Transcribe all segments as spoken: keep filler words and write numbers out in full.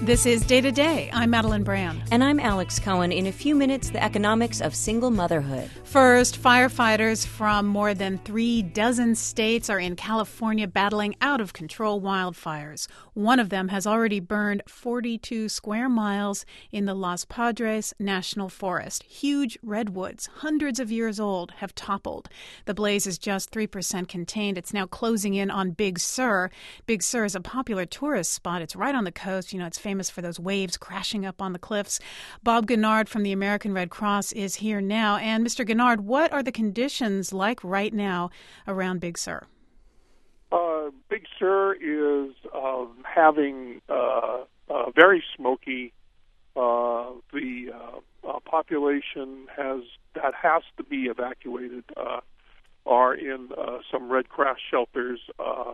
This is Day to Day. I'm Madeline Brand. And I'm Alex Cohen. In a few minutes, the economics of single motherhood. First, firefighters from more than three dozen states are in California battling out-of-control wildfires. One of them has already burned forty-two square miles in the Los Padres National Forest. Huge redwoods, hundreds of years old, have toppled. The blaze is just three percent contained. It's now closing in on Big Sur. Big Sur is a popular tourist spot. It's right on the coast. You know, it's famous for those waves crashing up on the cliffs. Bob Gennard from the American Red Cross is here now. And Mister Gennard, what are the conditions like right now around Big Sur? Uh, Big Sur is uh, having uh, uh, very smoky. Uh, the uh, uh, population has that has to be evacuated uh, are in uh, some Red Cross shelters. Uh,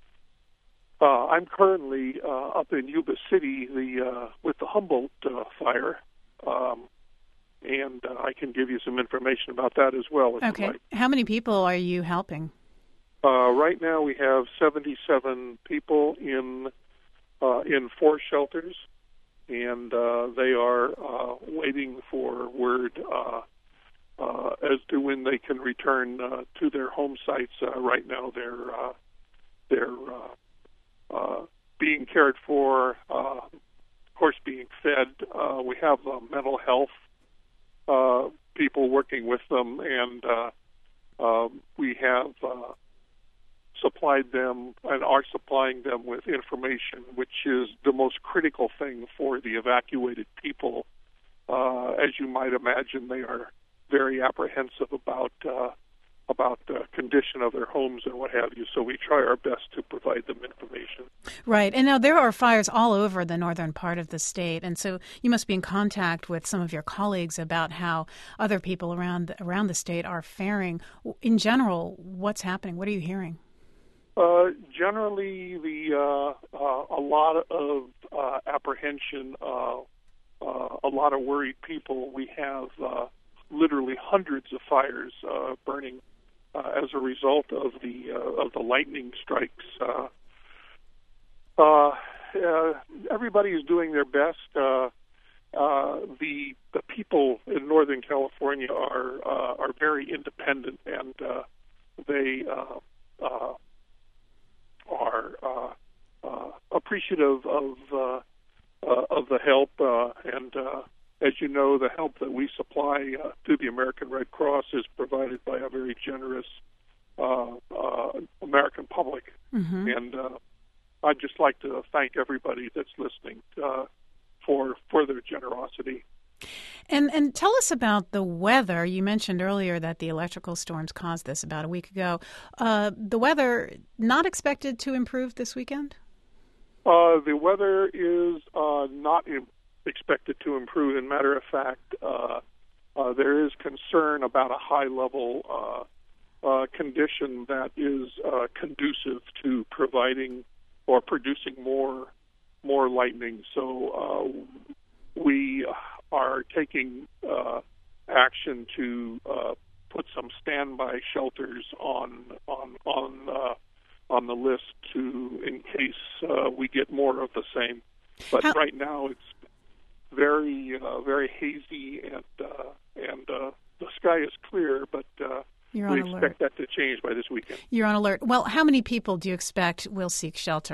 Uh, I'm currently uh, up in Yuba City the, uh, with the Humboldt uh, fire, um, and uh, I can give you some information about that as well. If Okay. you like. How many people are you helping? Uh, right now we have seventy-seven people in uh, in four shelters, and uh, they are uh, waiting for word uh, uh, as to when they can return uh, to their home sites. Uh, right now they're uh, they're uh, Uh, being cared for, uh, of course, being fed. Uh, we have uh, mental health uh, people working with them, and uh, uh, we have uh, supplied them and are supplying them with information, which is the most critical thing for the evacuated people. Uh, as you might imagine, they are very apprehensive about uh, about the condition of their homes and what have you, so we try our best to provide them information. Right, and now there are fires all over the northern part of the state, and so you must be in contact with some of your colleagues about how other people around around the state are faring. In general, what's happening? What are you hearing? Uh, generally, the uh, uh, a lot of uh, apprehension, uh, uh, a lot of worried people. We have uh, literally hundreds of fires uh, burning Uh, as a result of the uh, of the lightning strikes. Uh, uh, uh, everybody is doing their best. Uh, uh, the the people in Northern California are uh, are very independent, and uh, they uh, uh, are uh, uh, appreciative of uh, uh, of the help uh, and. Uh, As you know, the help that we supply uh, to the American Red Cross is provided by a very generous uh, uh, American public. Mm-hmm. And uh, I'd just like to thank everybody that's listening uh, for for their generosity. And and tell us about the weather. You mentioned earlier that the electrical storms caused this about a week ago. Uh, the weather not expected to improve this weekend? Uh, the weather is uh, not in. expected to improve. In matter of fact, uh, uh, there is concern about a high-level uh, uh, condition that is uh, conducive to providing or producing more more lightning. So uh, we are taking uh, action to uh, put some standby shelters on on on uh, on the list to in case uh, we get more of the same. But How- right now it's very, uh, very hazy, and uh, and uh, the sky is clear, but uh, You're we on expect alert. that to change by this weekend. You're on alert. Well, how many people do you expect will seek shelter?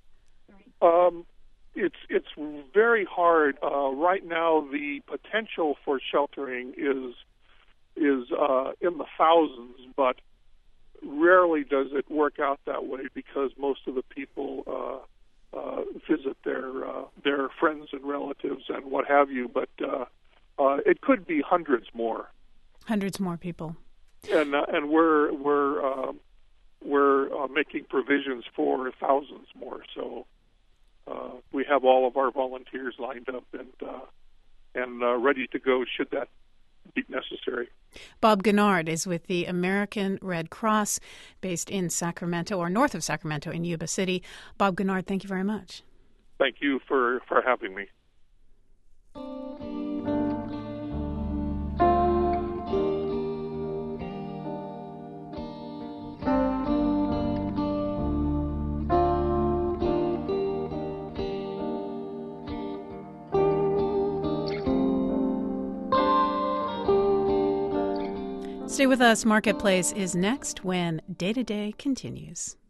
Um, it's it's very hard uh, right now. The potential for sheltering is is uh, in the thousands, but rarely does it work out that way because most of the people. Uh, Uh, visit their uh, their friends and relatives and what have you, but uh, uh, it could be hundreds more. Hundreds more people. And uh, and we're we're uh, we're uh, making provisions for thousands more. So uh, we have all of our volunteers lined up and uh, and uh, ready to go should that be necessary. Bob Gennard is with the American Red Cross based in Sacramento, or north of Sacramento in Yuba City. Bob Gennard, thank you very much. Thank you for, for having me. Stay with us. Marketplace is next when Day to Day continues.